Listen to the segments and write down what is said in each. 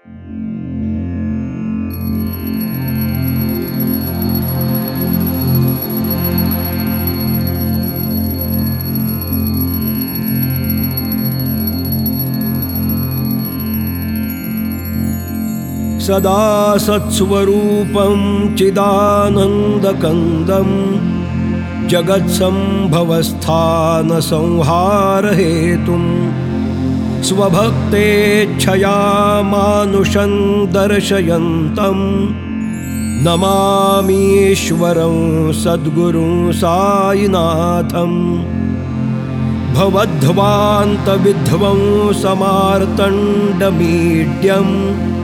सदा सत्स्वरूपं चिदानन्दकन्दं जगत्सम्भवस्थानसंहारहेतुं स्वभक्तेच्छया मानुषं दर्शयन्तं नमामीश्वरं सद्गुरुं साईनाथं भवध्वान्तविध्वंसमार्तण्डमीड्यम्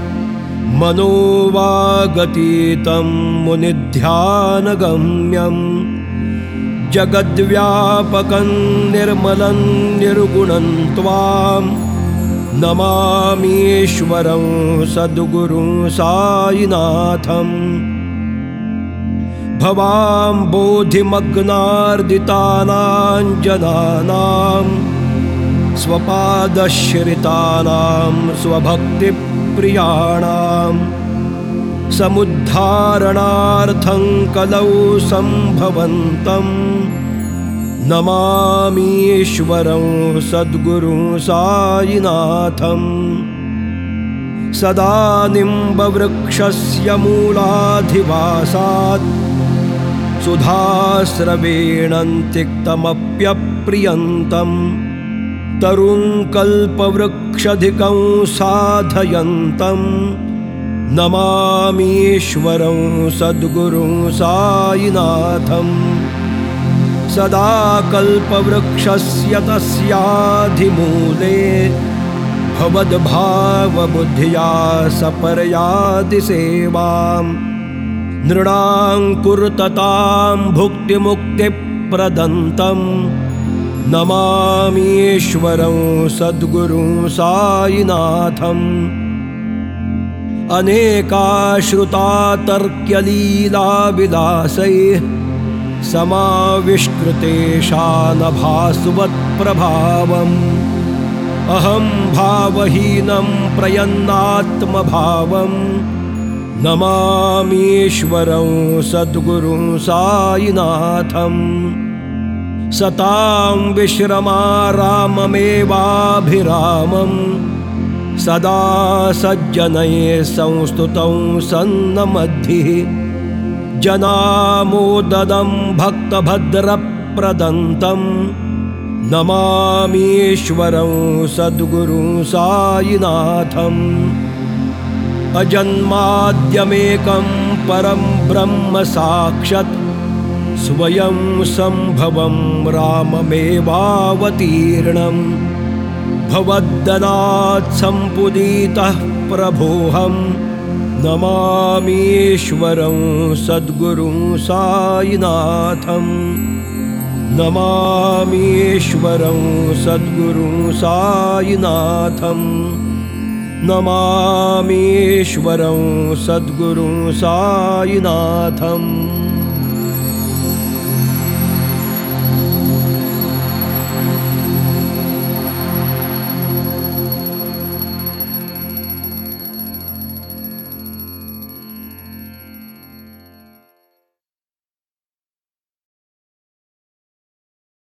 मनोवागतीतं मुनिध्यानगम्यं जगद्व्यापकं निर्मलं निर्गुणं त्वां नमामीश्वरं सद्गुरुं साईनाथं भवाम्बोधिमग्नार्दितानां जनानां स्वपादश्रितानां स्वभक्तिप्रियाणां समुद्धारणार्थं कलौ सम्भवन्तं नमामीश्वरं सद्गुरुं साईनाथं सदा निम्बवृक्षस्य मूलाधिवासात् सुधास्रवेणं तिक्तमप्यप्रियन्तं तरुं कल्पवृक्षधिकं साधयन्तं नमामीश्वरं सद्गुरुं साईनाथं सदा कल्पवृक्षस्य तस्याधिमूले भवद्भावबुद्ध्या सपर्यादिसेवां नृणां कुरुततां भुक्तिमुक्तिप्रदन्तं नमामीश्वरं सद्गुरुं साईनाथं अनेकाश्रुतातर्क्यलीलाविलासैः समाविष्कृतेशानभासुवत्प्रभावम् अहं भावहीनं प्रयन्नात्मभावं नमामीश्वरं सद्गुरुं साईनाथं सतां विश्रमाराममेवाभिरामं सदा सज्जनैः संस्तुतं सन्नमद्भिः जनामोददं भक्तभद्रप्रदन्तं नमामीश्वरं सद्गुरुं साईनाथम् अजन्माद्यमेकं परं ब्रह्म साक्षात् स्वयं सम्भवं राममेवावतीर्णं भवद्दनात् सम्पुनीतः प्रभोऽहं नमामीश्वरं सद्गुरुं साईनाथं नमामीश्वरं सद्गुरुं साईनाथं नमामीश्वरं सद्गुरुं साईनाथम्